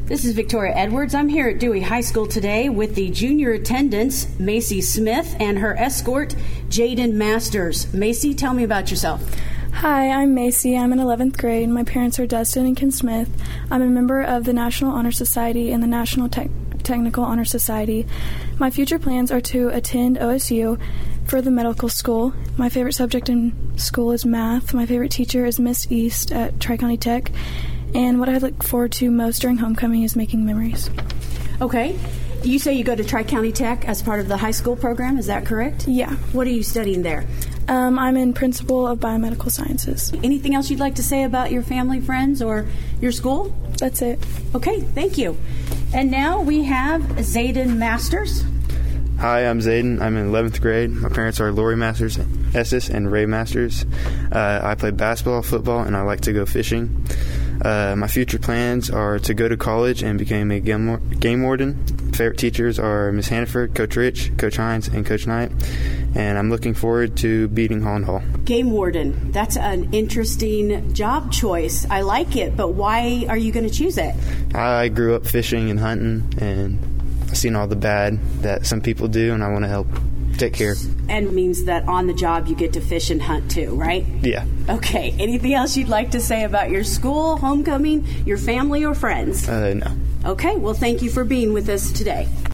This is Victoria Edwards. I'm here at Dewey High School today with the junior attendants, Macy Smith, and her escort, Jaden Masters. Macy, tell me about yourself. Hi, I'm Macy. I'm in 11th grade. My parents are Dustin and Ken Smith. I'm a member of the National Honor Society and the National Technical Honor Society. My future plans are to attend OSU for the medical school. My favorite subject in school is math. My favorite teacher is Miss East at Tri-County Tech. And what I look forward to most during homecoming is making memories. Okay. You say you go to Tri-County Tech as part of the high school program. Is that correct? Yeah. What are you studying there? I'm in Principal of Biomedical Sciences. Anything else you'd like to say about your family, friends, or your school? That's it. Okay, thank you. And now we have Zayden Masters. Hi, I'm Zayden. I'm in 11th grade. My parents are Lori Masters, Estes, and Ray Masters. I play basketball, football, and I like to go fishing. My future plans are to go to college and become a game warden. Favorite teachers are Miss Hannaford, Coach Rich, Coach Hines, and Coach Knight. And I'm looking forward to beating Holland Hall. Game warden. That's an interesting job choice. I like it, but why are you going to choose it? I grew up fishing and hunting, and I've seen all the bad that some people do, and I want to help take care. And it means that on the job you get to fish and hunt too, right? Yeah. Okay. Anything else you'd like to say about your school, homecoming, your family, or friends? No. Okay. Well, thank you for being with us today.